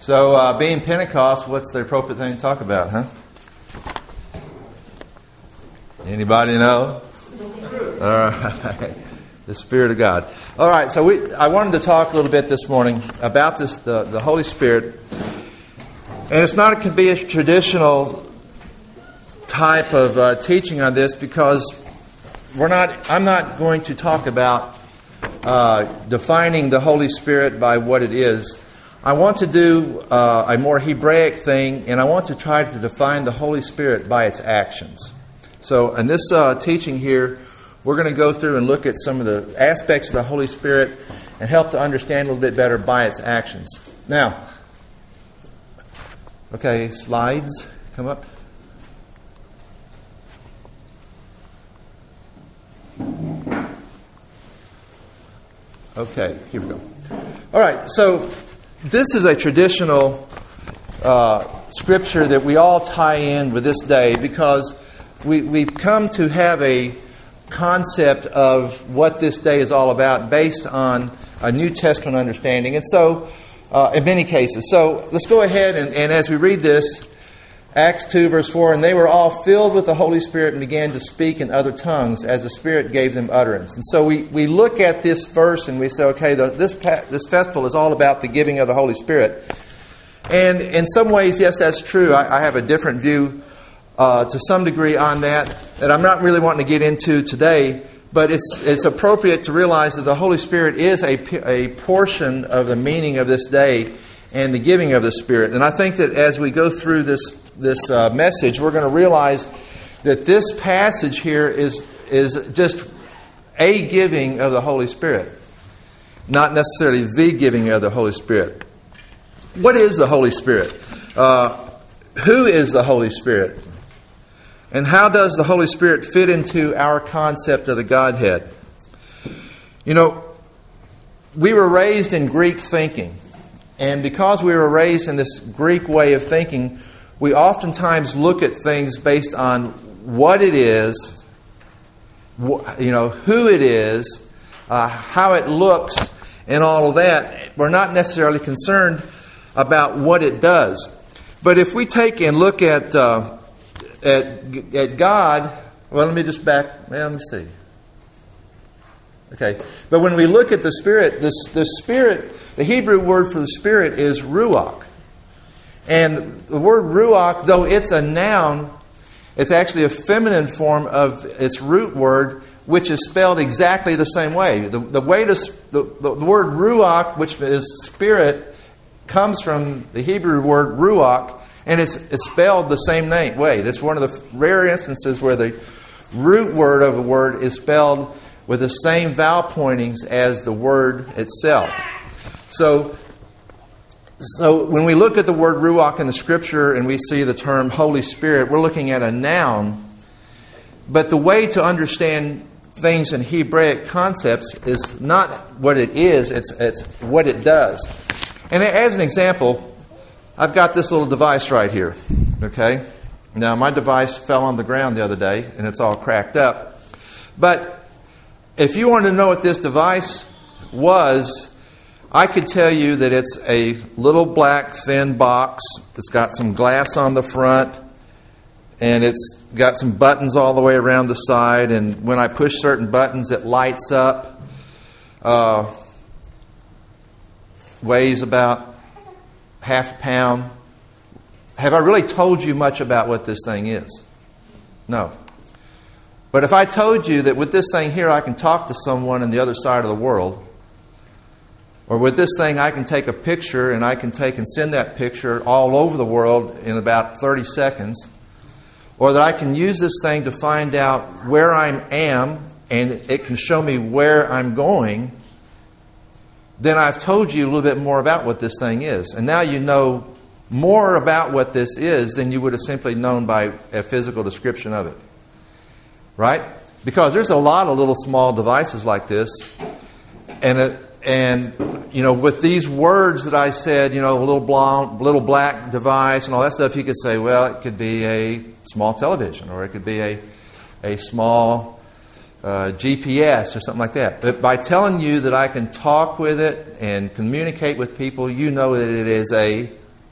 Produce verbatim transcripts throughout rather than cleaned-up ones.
So, uh, being Pentecost, what's the appropriate thing to talk about, huh? Anybody know? All right. The Spirit of God. All right, so we, I wanted to talk a little bit this morning about this, the, the Holy Spirit. And it's not going to be a traditional type of uh, teaching on this because we're not. I'm not going to talk about uh, defining the Holy Spirit by what it is. I want to do uh, a more Hebraic thing, and I want to try to define the Holy Spirit by its actions. So in this uh, teaching here, we're going to go through and look at some of the aspects of the Holy Spirit and help to understand a little bit better by its actions. Now, okay, slides, come up. Okay, here we go. All right, so this is a traditional uh, scripture that we all tie in with this day because we, we've come to have a concept of what this day is all about based on a New Testament understanding. And so, uh, in many cases. So, let's go ahead and, and as we read this, Acts two verse four, and they were all filled with the Holy Spirit and began to speak in other tongues as the Spirit gave them utterance. And so we, we look at this verse and we say, okay, the, this, this festival is all about the giving of the Holy Spirit. And in some ways, yes, that's true. I, I have a different view Uh, to some degree on that, that I'm not really wanting to get into today, but it's it's appropriate to realize that the Holy Spirit is a, a portion of the meaning of this day and the giving of the Spirit. And I think that as we go through this this uh, message, we're going to realize that this passage here is is just a giving of the Holy Spirit, not necessarily the giving of the Holy Spirit. What is the Holy Spirit? Uh, who is the Holy Spirit? And how does the Holy Spirit fit into our concept of the Godhead? You know, we were raised in Greek thinking. And because we were raised in this Greek way of thinking, we oftentimes look at things based on what it is, you know, who it is, uh, how it looks, and all of that. We're not necessarily concerned about what it does. But if we take and look at... Uh, At, at God, well, let me just back, well, let me see. Okay, but when we look at the Spirit, this the Spirit, the Hebrew word for the Spirit is ruach. And the word ruach, though it's a noun, it's actually a feminine form of its root word, which is spelled exactly the same way. The, the way to, the, the, the word ruach, which is spirit, comes from the Hebrew word ruach, and it's it's spelled the same name, way. That's one of the rare instances where the root word of a word is spelled with the same vowel pointings as the word itself. So, so when we look at the word ruach in the Scripture and we see the term Holy Spirit, we're looking at a noun. But the way to understand things in Hebraic concepts is not what it is, it's it's what it does. And as an example, I've got this little device right here, okay? Now, my device fell on the ground the other day, and it's all cracked up. But if you wanted to know what this device was, I could tell you that it's a little black, thin box that's got some glass on the front, and it's got some buttons all the way around the side, and when I push certain buttons, it lights up. Uh, weighs about half a pound. Have I really told you much about what this thing is? No. But if I told you that with this thing here I can talk to someone on the other side of the world, or with this thing I can take a picture and I can take and send that picture all over the world in about thirty seconds, or that I can use this thing to find out where I am and it can show me where I'm going, then I've told you a little bit more about what this thing is. And now you know more about what this is than you would have simply known by a physical description of it. Right? Because there's a lot of little small devices like this. And, it, and you know, with these words that I said, you know, a little, blonde, little black device and all that stuff, you could say, well, it could be a small television, or it could be a, a small... Uh, G P S or something like that. But by telling you that I can talk with it and communicate with people, you know that it is a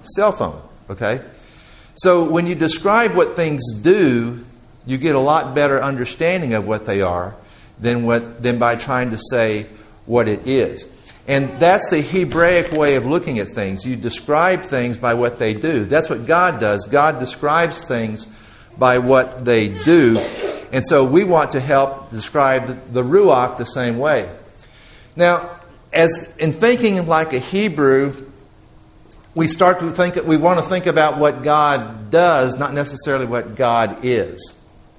cell phone. Okay? So when you describe what things do, you get a lot better understanding of what they are than what than by trying to say what it is. And that's the Hebraic way of looking at things. You describe things by what they do. That's what God does. God describes things by what they do. And so we want to help describe the Ruach the same way. Now, as in thinking like a Hebrew, we start to think, we want to think about what God does, not necessarily what God is.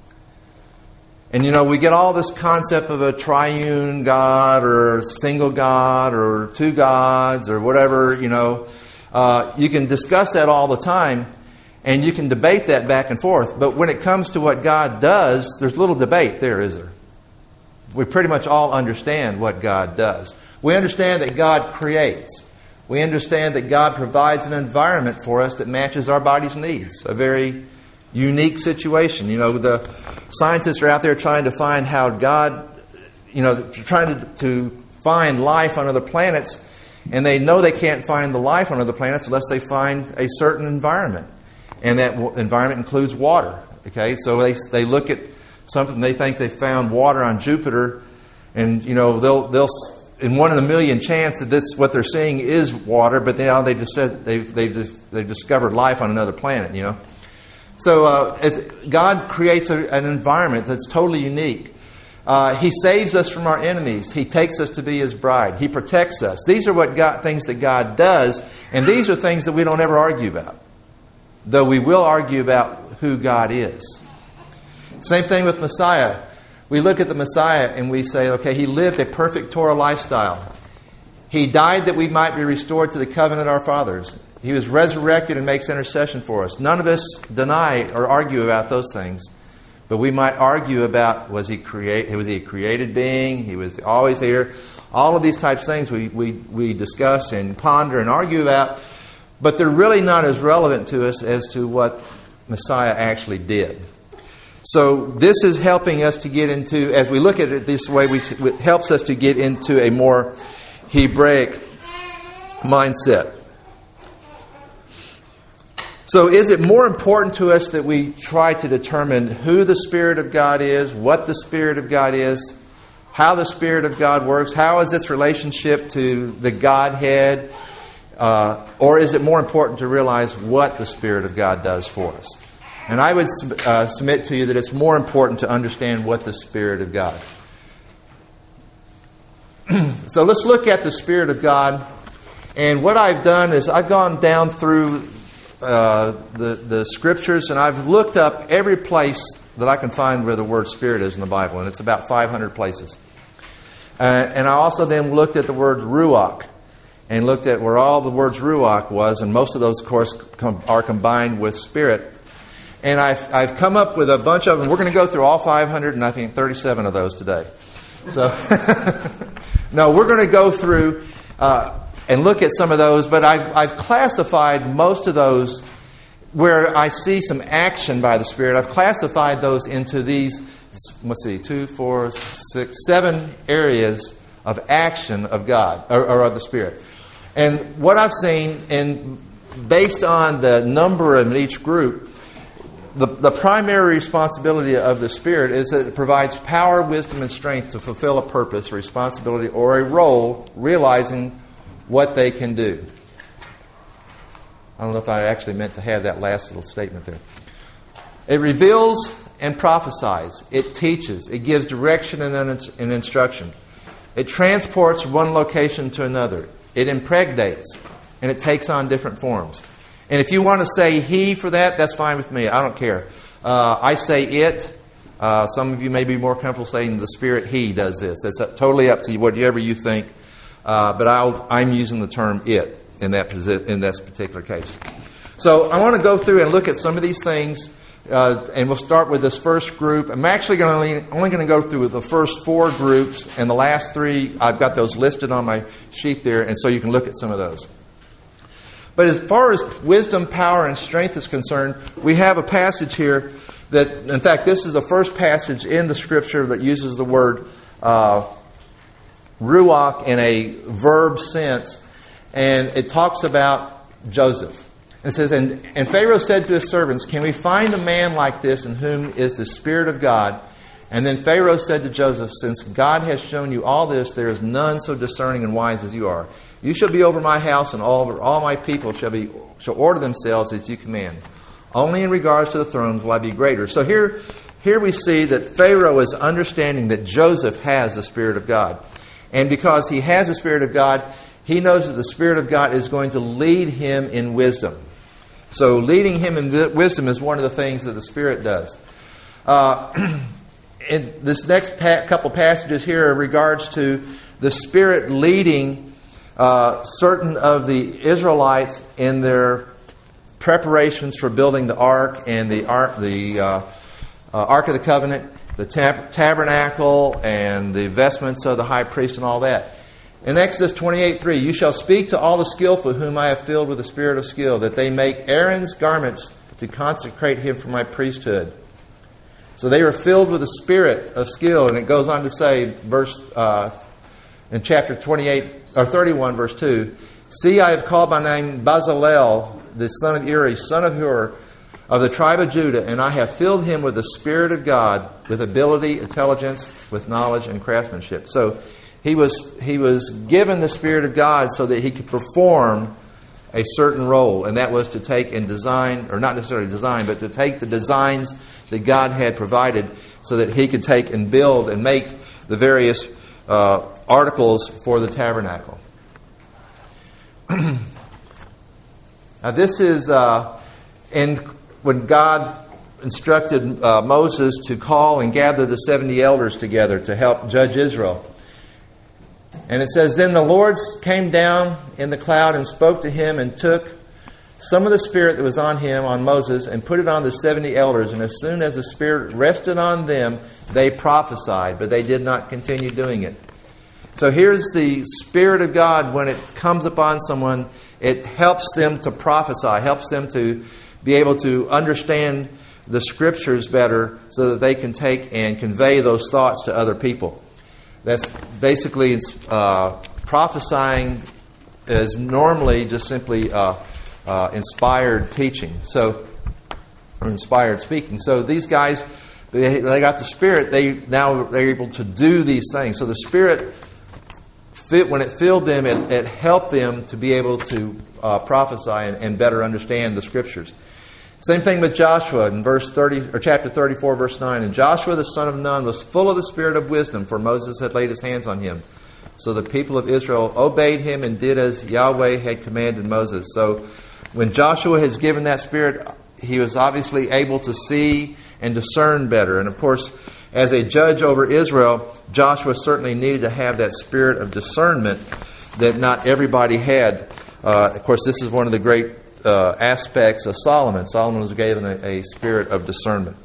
And, you know, we get all this concept of a triune God or single God or two gods or whatever, you know. Uh, you can discuss that all the time and you can debate that back and forth. But when it comes to what God does, there's little debate there, is there? We pretty much all understand what God does. We understand that God creates. We understand that God provides an environment for us that matches our body's needs. A very unique situation. You know, the scientists are out there trying to find how God, you know, trying to, to find life on other planets, and they know they can't find the life on other planets unless they find a certain environment. And that w- environment includes water. Okay, so they they look at something, they think they found water on Jupiter, and, you know, they'll they'll in one in a million chance that this what they're seeing is water, but now they just said they've they've they've discovered life on another planet. You know. So uh, it's, God creates a, an environment that's totally unique. Uh, he saves us from our enemies. He takes us to be His bride. He protects us. These are what God, things that God does, and these are things that we don't ever argue about, though we will argue about who God is. Same thing with Messiah. We look at the Messiah and we say, okay, He lived a perfect Torah lifestyle. He died that we might be restored to the covenant of our fathers. He was resurrected and makes intercession for us. None of us deny or argue about those things. But we might argue about, was he create, was he a created being? He was always here. All of these types of things we, we, we discuss and ponder and argue about. But they're really not as relevant to us as to what Messiah actually did. So this is helping us to get into, as we look at it this way, we, it helps us to get into a more Hebraic mindset. So is it more important to us that we try to determine who the Spirit of God is, what the Spirit of God is, how the Spirit of God works, how is its relationship to the Godhead, uh, or is it more important to realize what the Spirit of God does for us? And I would uh, submit to you that it's more important to understand what the Spirit of God. So let's look at the Spirit of God. And what I've done is I've gone down through Uh, the, the Scriptures, and I've looked up every place that I can find where the word Spirit is in the Bible, and it's about five hundred places. Uh, and I also then looked at the word Ruach, and looked at where all the words Ruach was, and most of those, of course, com- are combined with Spirit. And I've, I've come up with a bunch of them. We're going to go through all five hundred, and I think thirty-seven of those today. So, no, we're going to go through Uh, and look at some of those, but I've, I've classified most of those where I see some action by the Spirit. I've classified those into these, let's see, two, four, six, seven areas of action of God, or, or of the Spirit. And what I've seen, and based on the number in each group, the, the primary responsibility of the Spirit is that it provides power, wisdom, and strength to fulfill a purpose, a responsibility, or a role, realizing what they can do. I don't know if I actually meant to have that last little statement there. It reveals and prophesies. It teaches. It gives direction and, and instruction. It transports from one location to another. It impregnates. And it takes on different forms. And if you want to say he for that, that's fine with me. I don't care. Uh, I say it. Uh, some of you may be more comfortable saying the Spirit, he does this. That's totally up to you, whatever you think. Uh, but I'll, I'm using the term it in that in this particular case. So I want to go through and look at some of these things, uh, and we'll start with this first group. I'm actually going to only going to go through the first four groups, and the last three, I've got those listed on my sheet there, and so you can look at some of those. But as far as wisdom, power, and strength is concerned, we have a passage here that, in fact, this is the first passage in the Scripture that uses the word uh Ruach in a verb sense, and it talks about Joseph. It says, and, and Pharaoh said to his servants, can we find a man like this in whom is the Spirit of God? And then Pharaoh said to Joseph, since God has shown you all this, there is none so discerning and wise as you are. You shall be over my house, and all over all my people shall be shall order themselves as you command. Only in regards to the thrones will I be greater. So here, here we see that Pharaoh is understanding that Joseph has the Spirit of God. And because he has the Spirit of God, he knows that the Spirit of God is going to lead him in wisdom. So leading him in wisdom is one of the things that the Spirit does. Uh, in this next pa- couple passages here are regards to the Spirit leading uh, certain of the Israelites in their preparations for building the ark and the ark, the uh, uh, Ark of the Covenant, the tab- tabernacle, and the vestments of the high priest and all that. In Exodus twenty-eight three, you shall speak to all the skillful whom I have filled with the spirit of skill, that they make Aaron's garments to consecrate him for my priesthood. So they were filled with the spirit of skill, and it goes on to say, verse uh, in chapter twenty-eight or thirty-one, verse two, see, I have called by name Bezalel, the son of Uri, son of Hur, of the tribe of Judah, and I have filled him with the Spirit of God, with ability, intelligence, with knowledge and craftsmanship. So he was he was given the Spirit of God so that he could perform a certain role, and that was to take and design, or not necessarily design, but to take the designs that God had provided so that he could take and build and make the various uh, articles for the tabernacle. Now this is, uh, and when God instructed uh, Moses to call and gather the seventy elders together to help judge Israel. And it says, then the Lord came down in the cloud and spoke to him and took some of the Spirit that was on him, on Moses, and put it on the seventy elders. And as soon as the Spirit rested on them, they prophesied, but they did not continue doing it. So here's the Spirit of God. When it comes upon someone, it helps them to prophesy, helps them to be able to understand the Scriptures better so that they can take and convey those thoughts to other people. That's basically uh, prophesying is normally just simply uh, uh, inspired teaching, so or inspired speaking. So these guys, they, they got the Spirit. They now they're able to do these things. So the Spirit, fit when it filled them, it, it helped them to be able to uh, prophesy and, and better understand the Scriptures. Same thing with Joshua in verse thirty or chapter thirty-four, verse nine. And Joshua the son of Nun was full of the spirit of wisdom, for Moses had laid his hands on him. So the people of Israel obeyed him and did as Yahweh had commanded Moses. So when Joshua has given that spirit, he was obviously able to see and discern better. And of course, as a judge over Israel, Joshua certainly needed to have that spirit of discernment that not everybody had. Uh, of course, this is one of the great Uh, aspects of Solomon. Solomon was given a, a spirit of discernment.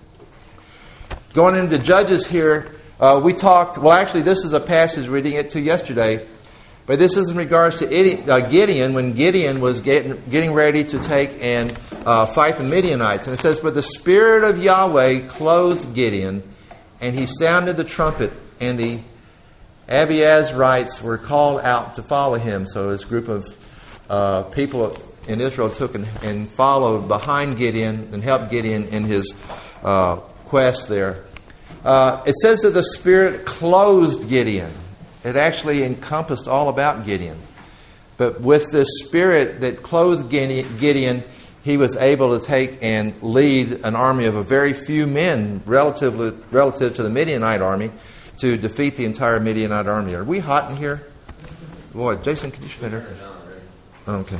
Going into Judges here, uh, we talked, well actually this is a passage we didn't get to yesterday, but this is in regards to Gideon, when Gideon was getting, getting ready to take and uh, fight the Midianites. And it says, but the Spirit of Yahweh clothed Gideon, and he sounded the trumpet, and the Abiezrites were called out to follow him. So this group of uh, people in Israel took and, and followed behind Gideon and helped Gideon in his uh, quest there. Uh, it says that the Spirit clothed Gideon. It actually encompassed all about Gideon. But with the Spirit that clothed Gideon, he was able to take and lead an army of a very few men relatively, relative to the Midianite army to defeat the entire Midianite army. Are we hot in here? Boy, Jason, can you shut her? Okay.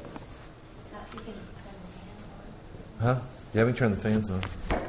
Huh? Yeah, we can turn the fans on.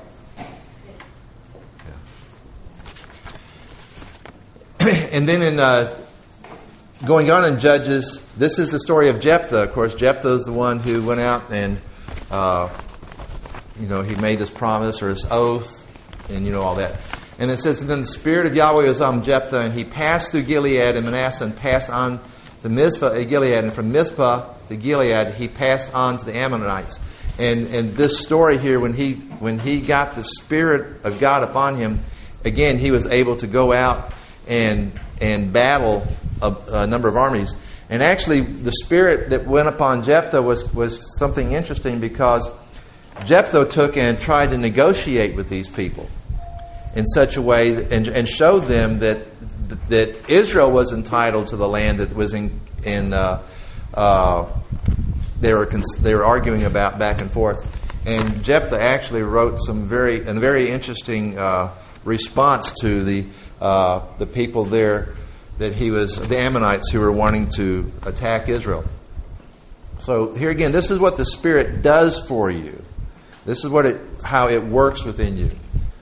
Yeah. And then in uh, going on in Judges, this is the story of Jephthah. Of course, Jephthah is the one who went out and, uh, you know, he made this promise or his oath, and you know all that. And it says, then the Spirit of Yahweh was on Jephthah, and he passed through Gilead and Manasseh and passed on to Mizpah and Gilead, and from Mizpah to Gilead he passed on to the Ammonites. And and this story here, when he when he got the Spirit of God upon him, again he was able to go out and and battle a, a number of armies. And actually, the spirit that went upon Jephthah was, was something interesting, because Jephthah took and tried to negotiate with these people in such a way that, and, and showed them that that Israel was entitled to the land that was in in uh, uh, they were they were arguing about back and forth. And Jephthah actually wrote some very a very interesting uh, response to the uh, the people there, that he was the Ammonites who were wanting to attack Israel. So here again, this is what the Spirit does for you. This is what it how it works within you.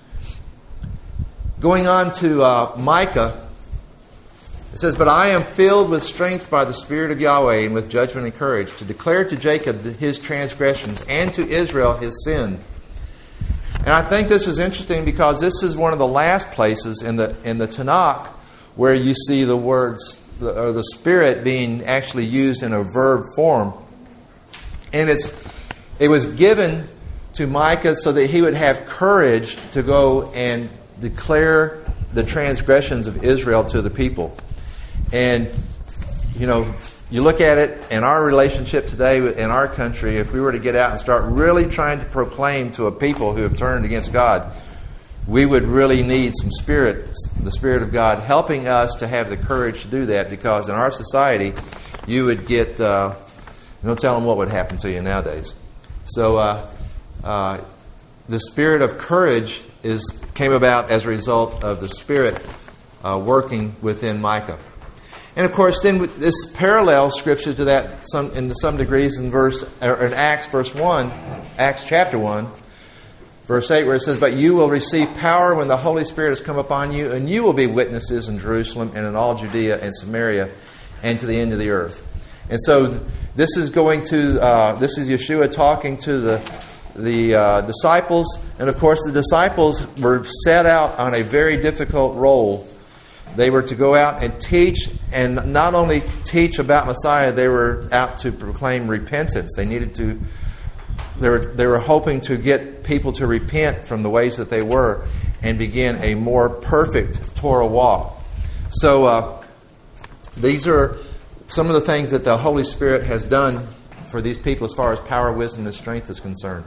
Going on to uh, Micah, it says, "But I am filled with strength by the Spirit of Yahweh, and with judgment and courage, to declare to Jacob his transgressions, and to Israel his sin." And I think this is interesting, because this is one of the last places in the in the Tanakh where you see the words or the Spirit being actually used in a verb form. And it's it was given to Micah so that he would have courage to go and declare the transgressions of Israel to the people. And, you know, you look at it in our relationship today in our country, if we were to get out and start really trying to proclaim to a people who have turned against God, we would really need some spirit, the Spirit of God, helping us to have the courage to do that, because in our society, you would get, uh, no telling what would happen to you nowadays. So, uh, uh, the spirit of courage is came about as a result of the Spirit uh, working within Micah. And of course, then this parallel scripture to that, some in some degrees, in verse or in Acts, verse one, Acts chapter one, verse eight, where it says, "But you will receive power when the Holy Spirit has come upon you, and you will be witnesses in Jerusalem and in all Judea and Samaria, and to the end of the earth." And so, this is going to uh, this is Yeshua talking to the the uh, disciples, and of course, the disciples were set out on a very difficult role. They were to go out and teach, and not only teach about Messiah, they were out to proclaim repentance. They needed to, they were, they were hoping to get people to repent from the ways that they were and begin a more perfect Torah walk. So uh, these are some of the things that the Holy Spirit has done for these people as far as power, wisdom, and strength is concerned.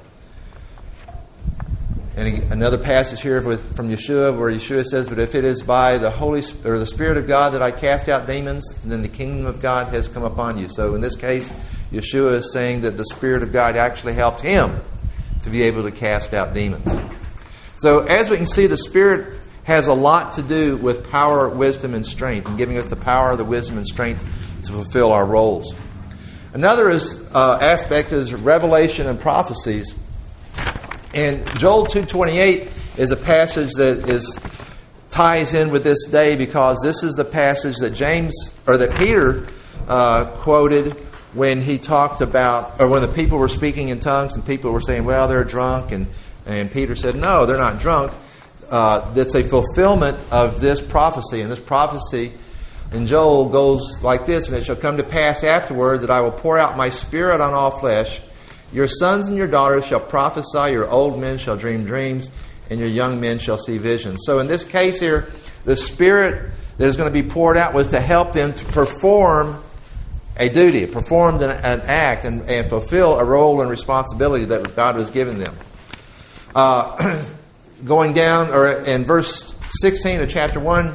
And another passage here with, from Yeshua, where Yeshua says, "But if it is by the Holy or the Spirit of God that I cast out demons, then the kingdom of God has come upon you." So in this case, Yeshua is saying that the Spirit of God actually helped him to be able to cast out demons. So as we can see, the Spirit has a lot to do with power, wisdom, and strength, and giving us the power, the wisdom, and strength to fulfill our roles. Another is, uh, aspect is revelation and prophecies. And Joel two twenty-eight is a passage that is ties in with this day, because this is the passage that James or that Peter uh, quoted when he talked about, or when the people were speaking in tongues and people were saying, "Well, they're drunk," and and Peter said, "No, they're not drunk." Uh, that's a fulfillment of this prophecy, and this prophecy in Joel goes like this: "And it shall come to pass afterward that I will pour out my Spirit on all flesh. Your sons and your daughters shall prophesy, your old men shall dream dreams, and your young men shall see visions." So in this case here, the Spirit that is going to be poured out was to help them to perform a duty, perform an, an act, and, and fulfill a role and responsibility that God was giving them. Uh, going down, or in verse sixteen of chapter one,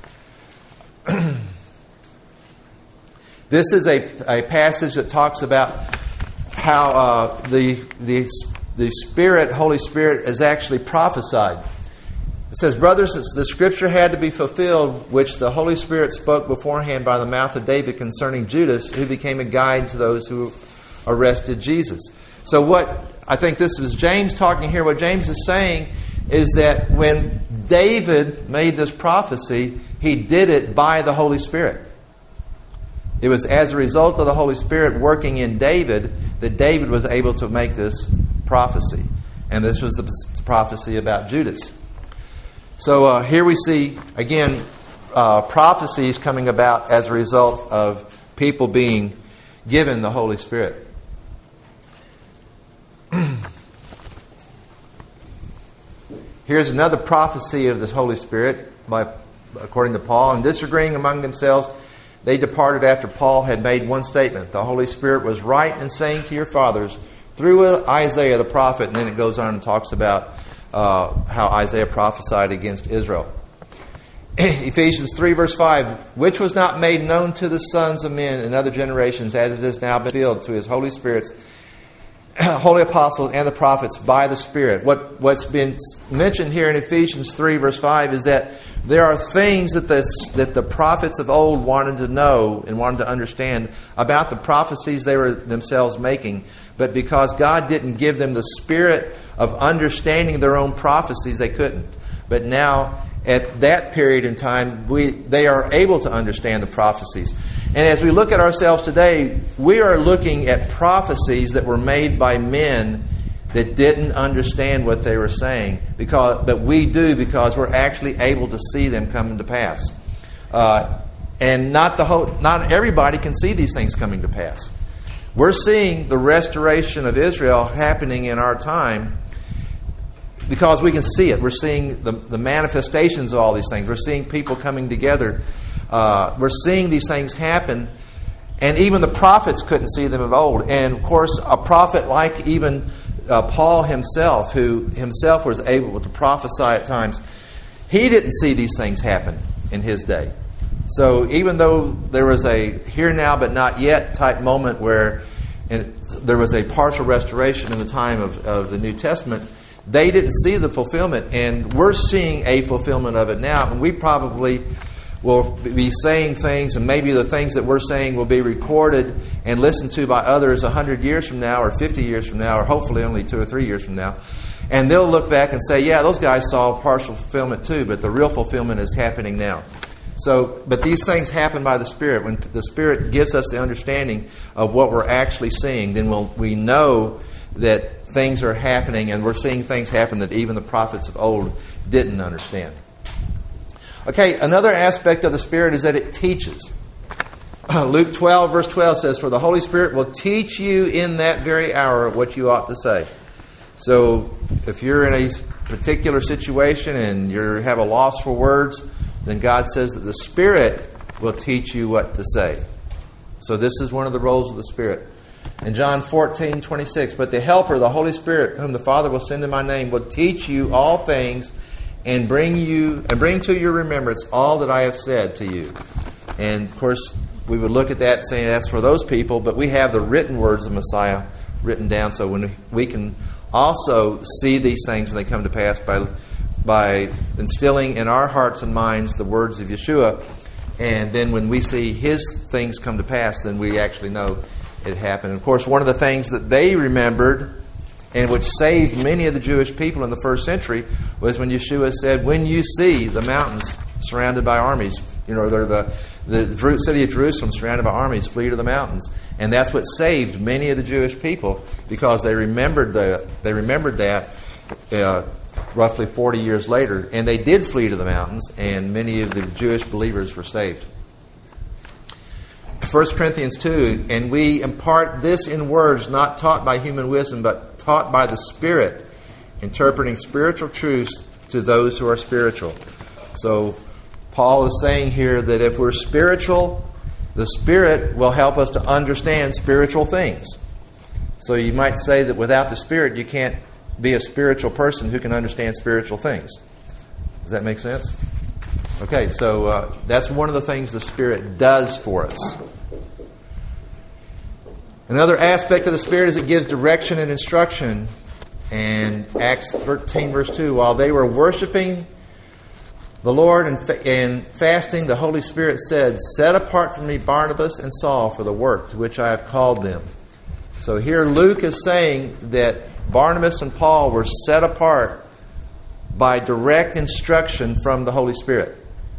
this is a, a passage that talks about how uh, the, the the Spirit, Holy Spirit, is actually prophesied. It says, "Brothers, the Scripture had to be fulfilled, which the Holy Spirit spoke beforehand by the mouth of David concerning Judas, who became a guide to those who arrested Jesus." So what, I think this was James talking here, what James is saying is that when David made this prophecy, he did it by the Holy Spirit. It was as a result of the Holy Spirit working in David that David was able to make this prophecy. And this was the prophecy about Judas. So uh, here we see, again, uh, prophecies coming about as a result of people being given the Holy Spirit. Here's another prophecy of the Holy Spirit, by, according to Paul. "And disagreeing among themselves, they departed after Paul had made one statement. The Holy Spirit was right in saying to your fathers through Isaiah the prophet. And then it goes on and talks about uh, how Isaiah prophesied against Israel. Ephesians three verse five, which was not made known to the sons of men in other generations, as it has now been revealed to his Holy Spirits, holy apostles and the prophets by the Spirit. What, what's been mentioned here in Ephesians three verse five is that there are things that the, that the prophets of old wanted to know and wanted to understand about the prophecies they were themselves making. But because God didn't give them the spirit of understanding their own prophecies, they couldn't. But now, at that period in time, we they are able to understand the prophecies. And as we look at ourselves today, we are looking at prophecies that were made by men that didn't understand what they were saying, because but we do, because we're actually able to see them coming to pass. Uh, and not the whole, not everybody can see these things coming to pass. We're seeing the restoration of Israel happening in our time because we can see it. We're seeing the, the manifestations of all these things. We're seeing people coming together. Uh, we're seeing these things happen. And even the prophets couldn't see them of old. And of course, a prophet like even uh, Paul himself, who himself was able to prophesy at times, he didn't see these things happen in his day. So even though there was a here now but not yet type moment where and there was a partial restoration in the time of, of the New Testament, they didn't see the fulfillment. And we're seeing a fulfillment of it now. And we probably will be saying things, and maybe the things that we're saying will be recorded and listened to by others one hundred years from now or fifty years from now, or hopefully only two or three years from now. And they'll look back and say, yeah, those guys saw partial fulfillment too, but the real fulfillment is happening now. So, but these things happen by the Spirit. When the Spirit gives us the understanding of what we're actually seeing, then we'll, we know that things are happening, and we're seeing things happen that even the prophets of old didn't understand. Okay, another aspect of the Spirit is that it teaches. Luke twelve, verse twelve says, for the Holy Spirit will teach you in that very hour what you ought to say. So, if you're in a particular situation and you have a loss for words, then God says that the Spirit will teach you what to say. So this is one of the roles of the Spirit. In John fourteen, twenty-six, but the Helper, the Holy Spirit, whom the Father will send in my name, will teach you all things and bring you and bring to your remembrance all that I have said to you. And of course, we would look at that saying that's for those people, but we have the written words of Messiah written down, so when we can also see these things when they come to pass by by instilling in our hearts and minds the words of Yeshua. And then when we see His things come to pass, then we actually know it happened. And of course, one of the things that they remembered, and which saved many of the Jewish people in the first century, was when Yeshua said, when you see the mountains surrounded by armies, you know, they're the, the city of Jerusalem surrounded by armies, flee to the mountains. And that's what saved many of the Jewish people, because they remembered the, they remembered that uh, roughly forty years later, and they did flee to the mountains, and many of the Jewish believers were saved. First Corinthians two, and we impart this in words not taught by human wisdom, but taught by the Spirit, interpreting spiritual truths to those who are spiritual. So Paul is saying here that if we're spiritual, the Spirit will help us to understand spiritual things. So you might say that without the Spirit, you can't be a spiritual person who can understand spiritual things. Does that make sense? Okay, so uh, that's one of the things the Spirit does for us. Another aspect of the Spirit is it gives direction and instruction. And Acts thirteen, verse two, while they were worshiping the Lord and, fa- and fasting, the Holy Spirit said, set apart for me Barnabas and Saul for the work to which I have called them. So here Luke is saying that Barnabas and Paul were set apart by direct instruction from the Holy Spirit.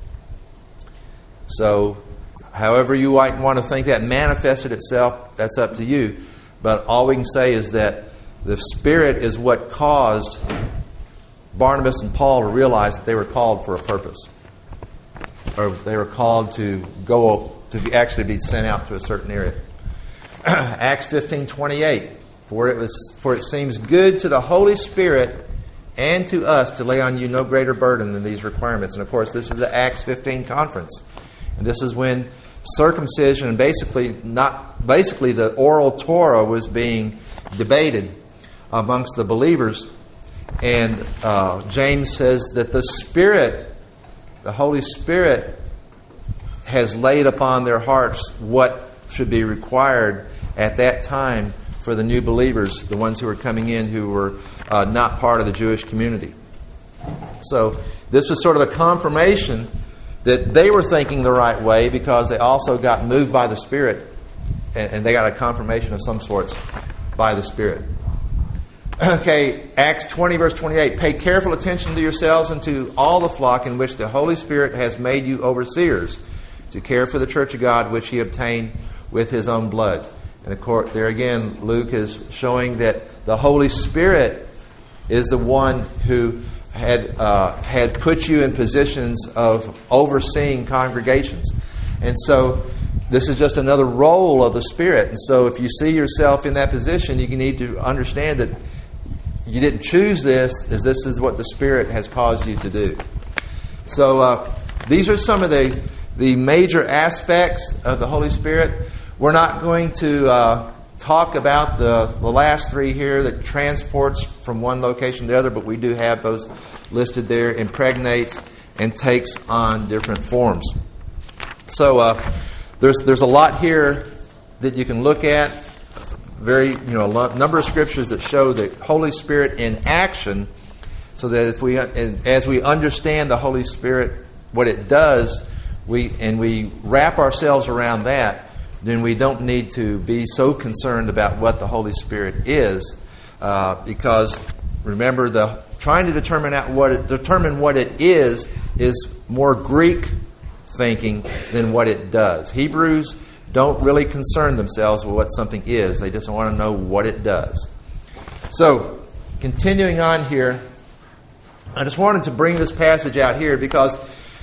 So, however you might want to think that manifested itself, that's up to you. But all we can say is that the Spirit is what caused Barnabas and Paul to realize that they were called for a purpose. Or they were called to go, to be, actually be sent out to a certain area. Acts fifteen, twenty-eight. For it was, for it seems good to the Holy Spirit and to us to lay on you no greater burden than these requirements. And of course, this is the Acts fifteen conference. And this is when circumcision and basically not basically the oral Torah was being debated amongst the believers. And uh, James says that the Spirit, the Holy Spirit, has laid upon their hearts what should be required at that time for the new believers, the ones who were coming in who were uh, not part of the Jewish community. So this was sort of a confirmation that they were thinking the right way because they also got moved by the Spirit, and, and they got a confirmation of some sorts by the Spirit. Okay, Acts twenty, verse twenty-eight. Pay careful attention to yourselves and to all the flock in which the Holy Spirit has made you overseers, to care for the church of God, which He obtained with His own blood. And of course, there again, Luke is showing that the Holy Spirit is the one who had uh, had put you in positions of overseeing congregations. And so this is just another role of the Spirit. And so if you see yourself in that position, you need to understand that you didn't choose this, as this is what the Spirit has caused you to do. So uh, these are some of the, the major aspects of the Holy Spirit. We're not going to uh, talk about the, the last three here that transports from one location to the other, but we do have those listed there, impregnates and takes on different forms. So uh, there's there's a lot here that you can look at. Very, you know, a lot, number of scriptures that show the Holy Spirit in action, so that if we, as we understand the Holy Spirit, what it does, we and we wrap ourselves around that, then we don't need to be so concerned about what the Holy Spirit is, uh, because remember, the trying to determine out what it, determine what it is is more Greek thinking than what it does. Hebrews don't really concern themselves with what something is. They just want to know what it does. So, continuing on here, I just wanted to bring this passage out here because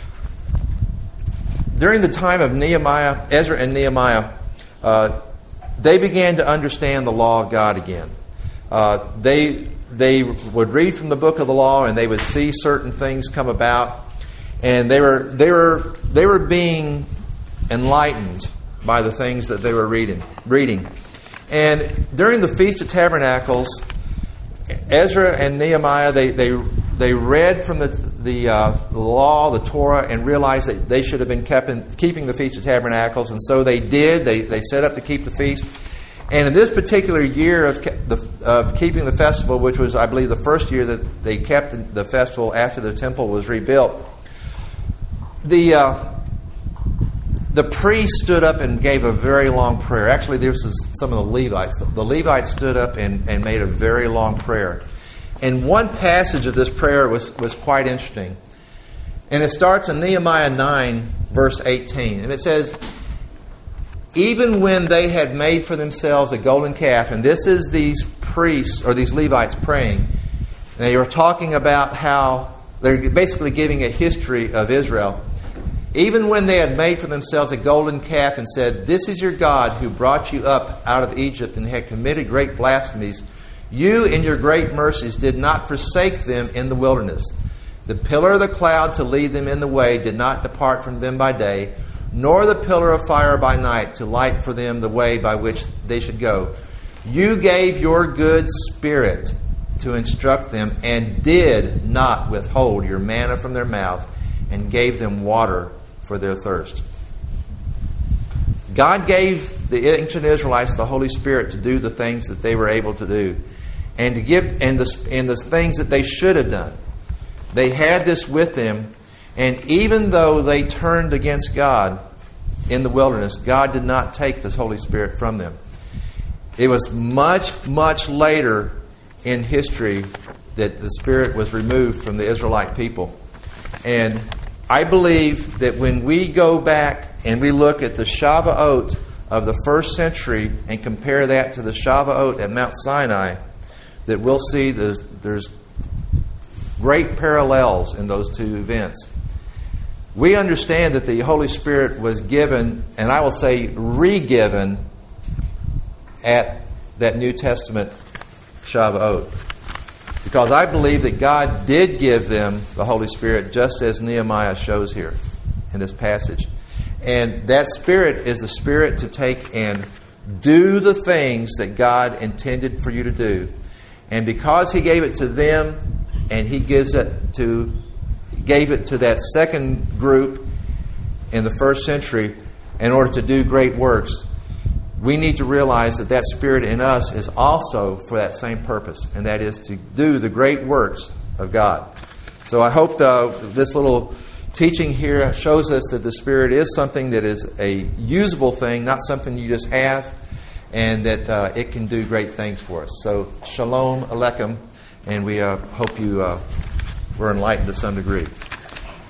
during the time of Nehemiah, Ezra and Nehemiah, uh, they began to understand the law of God again. Uh, they they would read from the book of the law, and they would see certain things come about, and they were they were they were being enlightened by the things that they were reading. Reading, and during the Feast of Tabernacles, Ezra and Nehemiah they they they read from the the, uh, the law, the Torah, and realized that they should have been kept in, keeping the Feast of Tabernacles, and so they did. They they set up to keep the feast. And in this particular year of, ke- the, of keeping the festival, which was, I believe, the first year that they kept the festival after the temple was rebuilt, the uh, the priest stood up and gave a very long prayer. Actually, this was some of the Levites. The Levites stood up and, and made a very long prayer. And one passage of this prayer was, was quite interesting. And it starts in Nehemiah nine, verse eighteen. And it says, even when they had made for themselves a golden calf, and this is these priests or these Levites praying, and they were talking about how they're basically giving a history of Israel. Even when they had made for themselves a golden calf and said, this is your God who brought you up out of Egypt and had committed great blasphemies, you in your great mercies did not forsake them in the wilderness. The pillar of the cloud to lead them in the way did not depart from them by day, nor the pillar of fire by night to light for them the way by which they should go. You gave your good spirit to instruct them, and did not withhold your manna from their mouth, and gave them water for their thirst. God gave the ancient Israelites the Holy Spirit to do the things that they were able to do, and to give and the and the things that they should have done. They had this with them. And even though they turned against God in the wilderness, God did not take this Holy Spirit from them. It was much, much later in history that the Spirit was removed from the Israelite people. And I believe that when we go back and we look at the Shavuot of the first century and compare that to the Shavuot at Mount Sinai, that we'll see there's, there's great parallels in those two events. We understand that the Holy Spirit was given, and I will say re-given, at that New Testament Shavuot. Because I believe that God did give them the Holy Spirit, just as Nehemiah shows here in this passage. And that Spirit is the Spirit to take and do the things that God intended for you to do. And because He gave it to them, and He gives it to gave it to that second group in the first century in order to do great works, we need to realize that that Spirit in us is also for that same purpose, and that is to do the great works of God. So I hope uh, this little teaching here shows us that the Spirit is something that is a usable thing, not something you just have, and that uh, it can do great things for us. So Shalom Aleichem, and we uh, hope you uh, were enlightened to some degree.